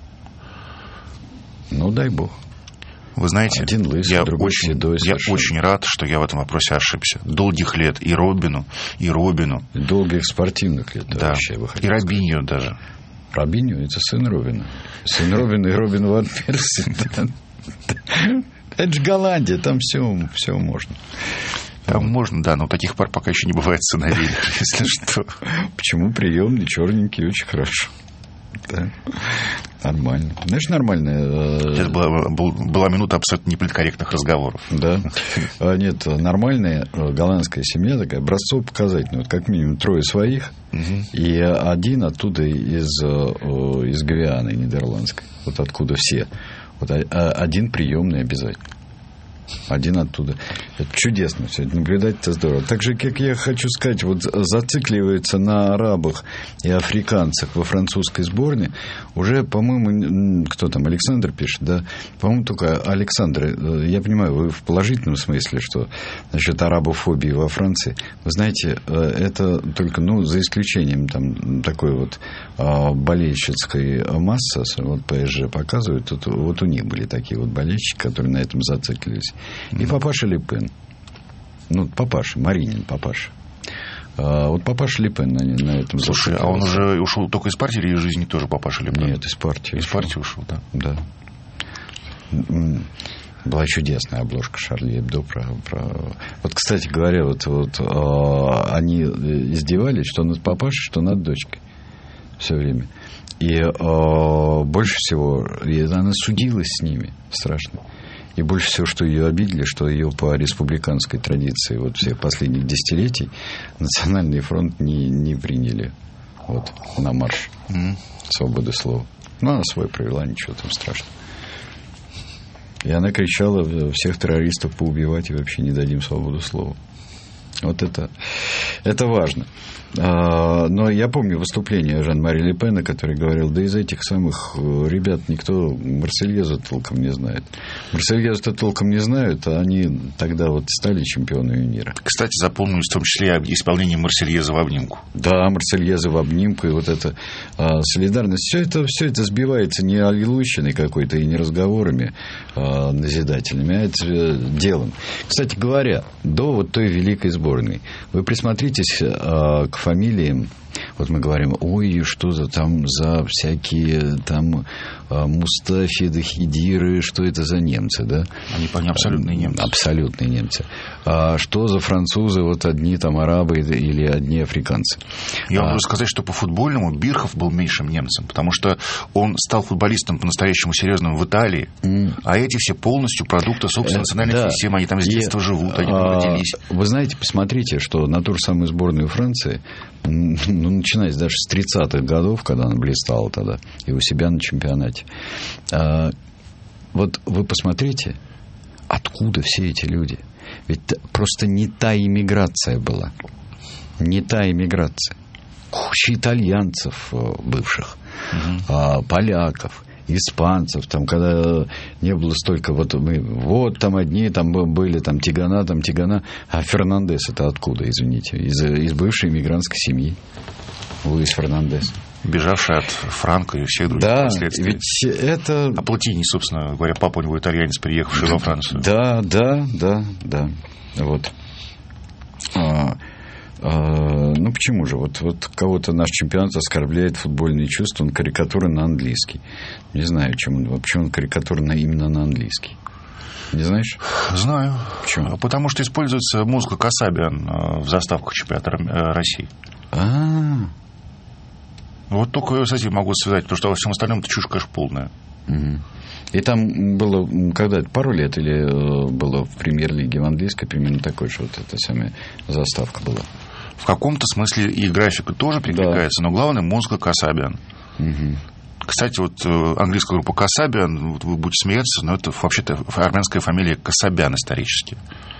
Ну, дай бог. Вы знаете, один лысый, я другой седой совершенно. Очень рад, что я в этом вопросе ошибся. Долгих лет и Робину. Долгих спортивных лет. Да, и Робиньо даже. Робиньо – это сын Робина. Сын Робина и Робин Ван Перси. Это же Голландия, там все можно. Там можно, да, но таких пар пока еще не бывает сыновей, если что. Почему? Приемный, черненький, очень хорошо. Да. Нормально. Знаешь, нормальная... Это была минута абсолютно неполиткорректных разговоров. Да. Нет, нормальная голландская семья такая, образцово-показательная. Вот как минимум 3 своих, и один оттуда из Гвианы нидерландской. Вот откуда все. Вот один приемный обязательно. Один оттуда. Это чудесно все это. Наблюдать это здорово. Так же, как я хочу сказать, вот зацикливается на арабах и африканцах во французской сборной. Уже, по-моему, кто там, Александр пишет, да? По-моему, только Александр. Я понимаю, вы в положительном смысле, что насчет арабофобии во Франции. Вы знаете, это только, за исключением там такой вот болельщицкой массы, вот ПСЖ показывают, вот у них были такие вот болельщики, которые на этом зациклились. И папаша Ле Пен. Папаша, Маринин папаша. Вот папаша Ле Пен на этом. Слушай, а он уже ушел только из партии или из жизни тоже папаша Ле Пен? Нет, из партии. Из партии ушел, да. Да. Была чудесная обложка Шарли Эбдо про... Вот, кстати говоря, они издевались, что над папашей, что над дочкой все время. И больше всего она судилась с ними страшно. И больше всего, что ее обидели, что ее по республиканской традиции всех последних десятилетий Национальный фронт не приняли на марш свободы слова. Она свой провела, ничего там страшного. И она кричала: всех террористов поубивать и вообще не дадим свободу слова. Это важно. Но я помню выступление Жан-Мари Ле Пена, который говорил: да из этих самых ребят никто Марсельезу толком не знает. Марсельезу-то толком не знают, а они тогда стали чемпионами мира. Кстати, запомнилось в том числе исполнение Марсельеза в обнимку. Да, Марсельеза в обнимку, и эта солидарность. Все это сбивается не аллилуйщиной какой-то и не разговорами назидательными, а это делом. Кстати говоря, до той великой сборной, вы присмотритесь к фамилиям. Мы говорим: ой, что за всякие там Мустафиды, Хидиры, что это за немцы, да? Они абсолютные немцы. Абсолютные немцы. Что за французы, одни там арабы или одни африканцы? Я могу сказать, что по футбольному Бирхов был меньшим немцем, потому что он стал футболистом по-настоящему серьезным в Италии, а эти все полностью продукты собственной национальной системы, они там с детства живут, они там родились. Вы знаете, посмотрите, что на ту же самую сборную Франции, начиная даже с 30-х годов, когда она блистала тогда, и у себя на чемпионате. Вы посмотрите, откуда все эти люди. Ведь просто не та иммиграция была. Не та иммиграция. Куча итальянцев бывших, поляков, испанцев, когда не было столько, там одни, там были, Тигана, а Фернандес это откуда, извините? Из бывшей иммигрантской семьи. Луис Фернандес. Бежавший от Франко и всех других последствий. Ведь это... А Платини, собственно говоря, папа у него итальянец, приехавший во Францию. Да. Почему же? Кого-то наш чемпионат оскорбляет футбольные чувства, он карикатура на английский. Не знаю, почему он карикатура именно на английский. Не знаешь? Знаю. Почему? Потому что используется музыка Касабиан в заставках чемпионата России. Только с этим могу связать, потому что во всем остальном это чушь, конечно, полная. И там было, пару лет или было в премьер-лиге в английской примерно такой же эта самая заставка была? В каком-то смысле и графика тоже перекликается, но главное музыка Касабиан. Кстати, английская группа Касабиан, вы будете смеяться, но это вообще-то армянская фамилия Касабян исторически.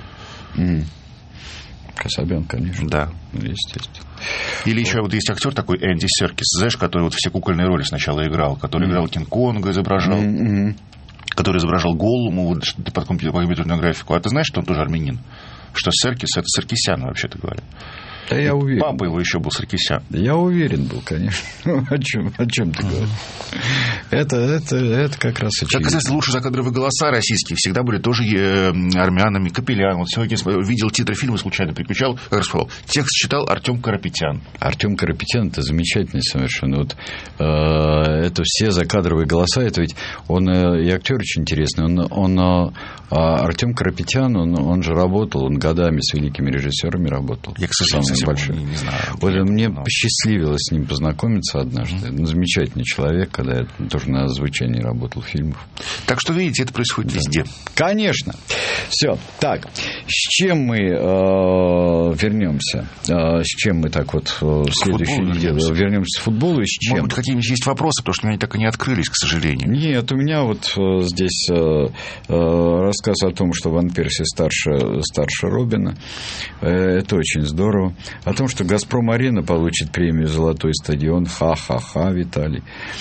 Касабян, конечно. Да. Естественно. Или еще есть актер такой Энди Серкис, знаешь, который все кукольные роли сначала играл, который играл Кинг-Конга, изображал, который изображал Голлума под компьютерную графику. А ты знаешь, что он тоже армянин? Что Серкис — это Саркисян, вообще-то говоря. Да я уверен. Папа его еще был Саркисян. Я уверен был, конечно. О чем ты говоришь? Это как раз очевидно. Как известно, лучшие закадровые голоса российские всегда были тоже армянами. Капелян. Сегодня видел титры фильма, случайно переключал, как раз сказал, текст читал Артем Карапетян. Артем Карапетян — это замечательный совершенно. Это все закадровые голоса. Это ведь он и актер очень интересный. Артем Карапетян, он же работал, он годами с великими режиссерами работал. Я, к сожалению, большой. Не знаю. Мне посчастливилось с ним познакомиться однажды. Замечательный человек, когда я тоже на озвучании работал фильмов. Так что, видите, это происходит везде. Конечно. Все. Так, с чем мы вернемся? С чем мы так в следующую неделю вернемся к футболу и с чем? Может быть, какие-нибудь есть вопросы, потому что они так и не открылись, к сожалению. Нет, у меня здесь рассказ о том, что Ван Перси старше Робина. Это очень здорово. О том, что «Газпром-арена» получит премию «Золотой стадион». Ха-ха-ха, Виталий.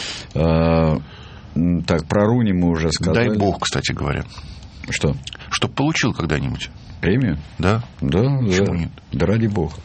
Так, про Руни мы уже сказали. Дай бог, кстати говоря. Что? Чтоб получил когда-нибудь. Премию? Да. Почему нет? Да ради бога.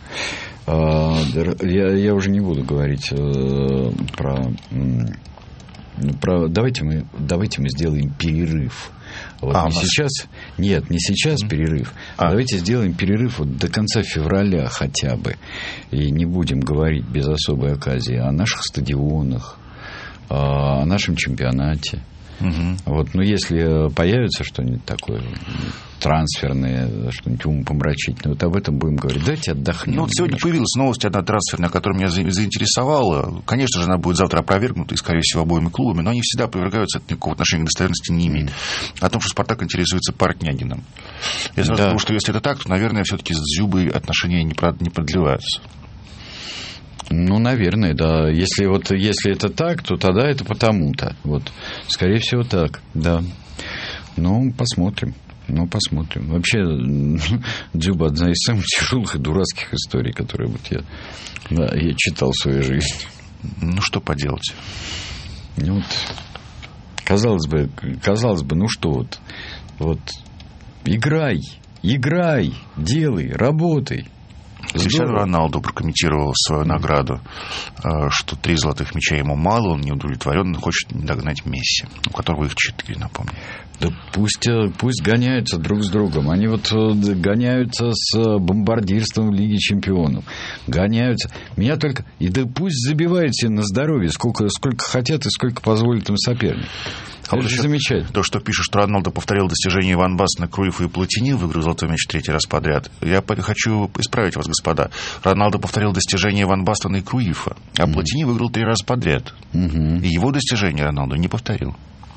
Я уже не буду говорить про... Давайте мы сделаем перерыв. Не сейчас перерыв. Давайте сделаем перерыв до конца февраля хотя бы. И не будем говорить без особой оказии о наших стадионах, о нашем чемпионате. Вот, но если появится что-нибудь такое трансферное, что-нибудь умопомрачительное, вот об этом будем говорить. Давайте отдохнем. Ну, вот сегодня появилась новость одна трансферная, которая меня заинтересовала. Конечно же, она будет завтра опровергнута, и, скорее всего, обоими клубами, но они всегда опровергаются, это никакого отношения к достоверности не имеет. О том, что «Спартак» интересуется Портнягиным. Я сразу думаю, что если это так, то, наверное, все-таки с Дзюбой отношения не продлеваются. Ну, наверное, да. Если это так, то тогда это потому-то. Вот. Скорее всего, так, да. Ну, посмотрим. Вообще, Дзюба – одна из самых тяжелых и дурацких историй, которые я читал в своей жизни. Ну, что поделать? Ну, вот, казалось бы, ну что вот играй, делай, работай. Криштиану Роналду прокомментировал свою награду, что 3 золотых мяча ему мало, он не удовлетворен, он хочет догнать Месси, у которого их 4, напомню. Да пусть гоняются друг с другом. Они вот гоняются с бомбардирством Лиги Чемпионов. Гоняются. Меня только... И да пусть забивают себе на здоровье сколько хотят и сколько позволит им соперник. Это замечательно. То, что пишут, что Роналду повторил достижения Ван Бастена, Круйфа и Платини, выиграл золотой мяч 3 раз подряд. Я хочу исправить вас, господа. Роналду повторил достижения Ван Бастена и Круйфа, а Платини выиграл 3 раза подряд. И его достижения Роналду не повторил.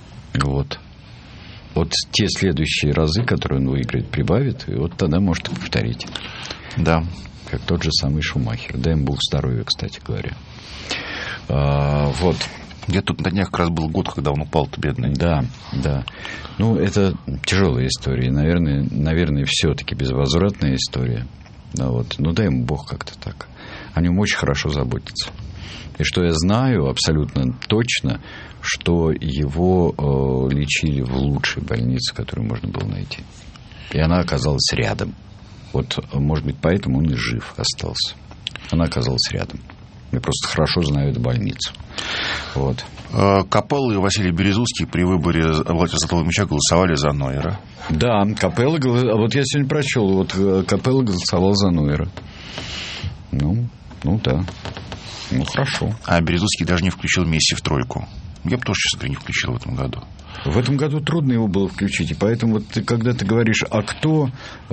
Вот те следующие разы, которые он выиграет, прибавит, и вот тогда может и повторить. Да. Как тот же самый Шумахер. Дай ему Бог здоровья, кстати говоря. Вот. Я тут на днях как раз был год, когда он упал-то, бедный. Да. Ну, это тяжелая история. Наверное, все-таки безвозвратная история. Да, вот. Ну, дай ему Бог как-то так. О нем очень хорошо заботятся. И что я знаю абсолютно точно, что его лечили в лучшей больнице, которую можно было найти. И она оказалась рядом. Вот, может быть, поэтому он и жив остался. Она оказалась рядом. Я просто хорошо знаю эту больницу. Вот. Капелло и Василий Березуцкий при выборе обладателя золотого мяча голосовали за Нойера. Да, Капелло... Вот я сегодня прочел, вот Капелло голосовал за Нойера. Ну да. Ну, хорошо. А Березуцкий даже не включил Месси в тройку. Я бы тоже, честно говоря, не включил в этом году. В этом году трудно его было включить. И поэтому, вот когда ты говоришь, а кто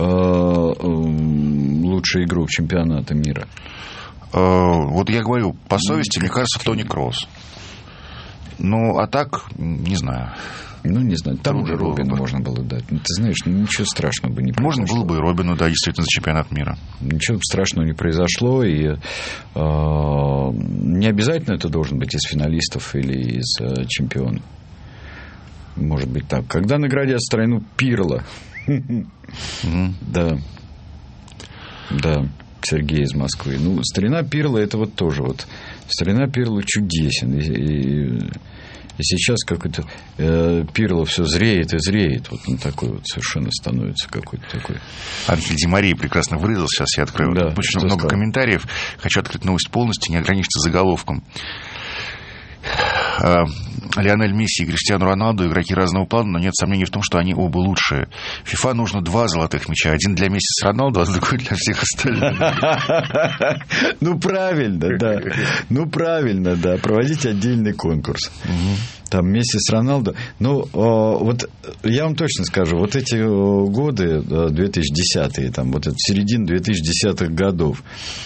лучший игрок чемпионата мира? Вот я говорю, по совести, мне кажется, Тони Кросс. Ну, а так, не знаю. Ну, не знаю. Там уже Робину можно было дать. Ну, ты знаешь, ничего страшного бы не произошло. Можно было бы и Робину дать, действительно, за чемпионат мира. Ничего страшного не произошло. И не обязательно это должен быть из финалистов или из чемпионов. Может быть так. Когда наградят страну Пирло. Да. Сергей из Москвы. Ну, старина Пирло, это вот тоже вот. Старина Пирло чудесен. И сейчас какой-то Пирло все зреет и зреет. Вот он такой вот совершенно становится какой-то такой. Анхель Ди Мария прекрасно вырезал. Сейчас я открою. Да, очень много комментариев. Хочу открыть новость полностью, не ограничиться заголовком. Лионель Месси и Криштиану Роналду игроки разного плана, но нет сомнений в том, что они оба лучшие. ФИФА нужно 2 золотых мяча. Один для Месси с Роналду, а другой для всех остальных. Ну, правильно, да. Проводите отдельный конкурс. Там Месси с Роналду. Ну, вот я вам точно скажу, вот эти годы, 2010-е, там, вот это середина 2010-х годов,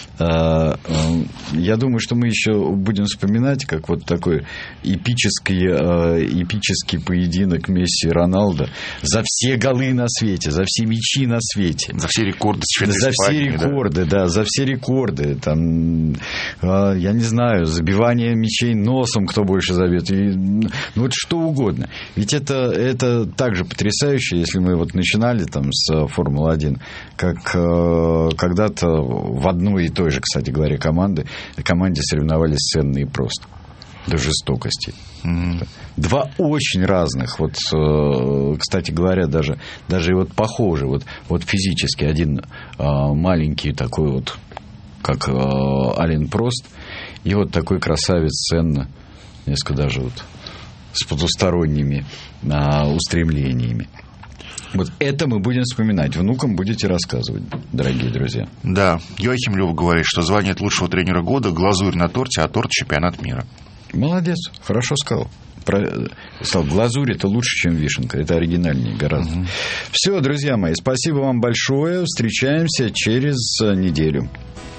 я думаю, что мы еще будем вспоминать, как вот такой эпический поединок Месси и Роналдо за все голы на свете, за все мячи на свете. За все рекорды. За все рекорды, да, за все рекорды. Там, я не знаю, забивание мячей носом, кто больше забьет. Ну, вот что угодно. Ведь это так же потрясающе, если мы вот начинали там с Формулы-1, как когда-то в одной и той же, кстати говоря, команде соревновались ценно и просто. До жестокости. Два очень разных, вот, кстати говоря, даже и вот похожи, вот физически. Один маленький такой вот, как Ален Прост, и вот такой красавец Сенна, несколько даже вот с потусторонними устремлениями. Вот это мы будем вспоминать. Внукам будете рассказывать, дорогие друзья. Да. Йоахим Лёв говорит, что звание лучшего тренера года — глазурь на торте, а торт — чемпионат мира. Молодец. Хорошо сказал. сказал, глазурь это лучше, чем вишенка. Это оригинальнее гораздо. Все, друзья мои, спасибо вам большое. Встречаемся через неделю.